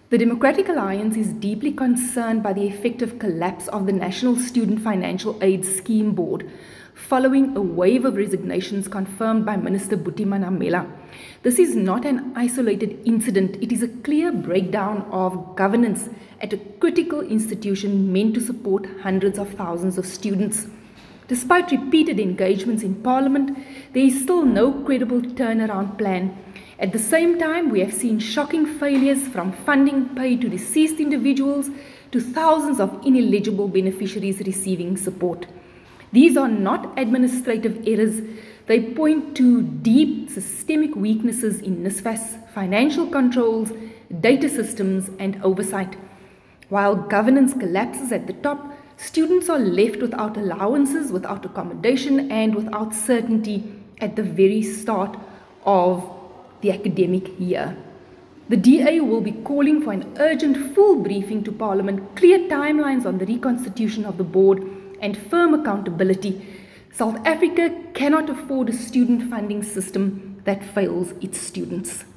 The Democratic Alliance is deeply concerned by the effective collapse of the National Student Financial Aid Scheme Board, following a wave of resignations confirmed by Minister Buti Manamela. This is not an isolated incident, it is a clear breakdown of governance at a critical institution meant to support hundreds of thousands of students. Despite repeated engagements in Parliament, there is still no credible turnaround plan. At the same time, we have seen shocking failures from funding paid to deceased individuals to thousands of ineligible beneficiaries receiving support. These are not administrative errors. They point to deep systemic weaknesses in NSFAS, financial controls, data systems, and oversight. While governance collapses at the top, students are left without allowances, without accommodation, and without certainty at the very start of the academic year. The DA will be calling for an urgent full briefing to Parliament, clear timelines on the reconstitution of the board, and firm accountability. South Africa cannot afford a student funding system that fails its students.